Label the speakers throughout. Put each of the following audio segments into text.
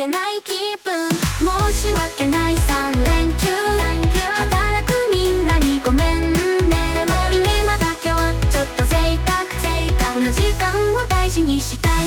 Speaker 1: 訳ない気分、申し訳ない3連休。働くみんなにごめんね。もう今だけはちょっと贅沢。この時間を大事にしたい。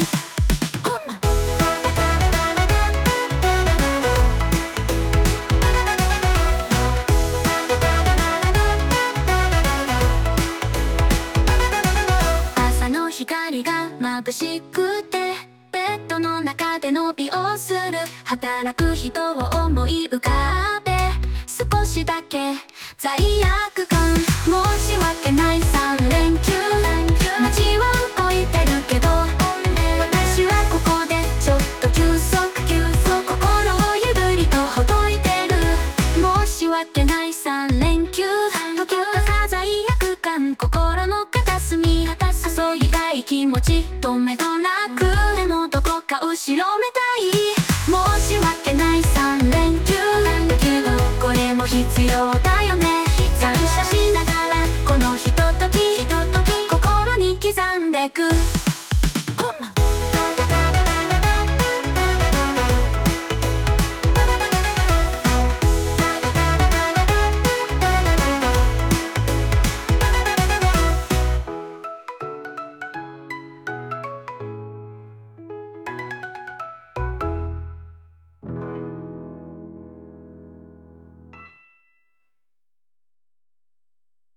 Speaker 1: 朝の光が眩しくてベッドの中で伸びをする働く人を思い浮かべ、少しだけ罪悪感。申し訳ない3連休。街は動いてるけど私はここでちょっと休息。心をゆるりとほどいてる。申し訳ない3連休。時々罪悪感、心の片隅注ぎたい気持ち止めどなく、でもどこか後ろめたい。申し訳ない3連休。これも必要だ。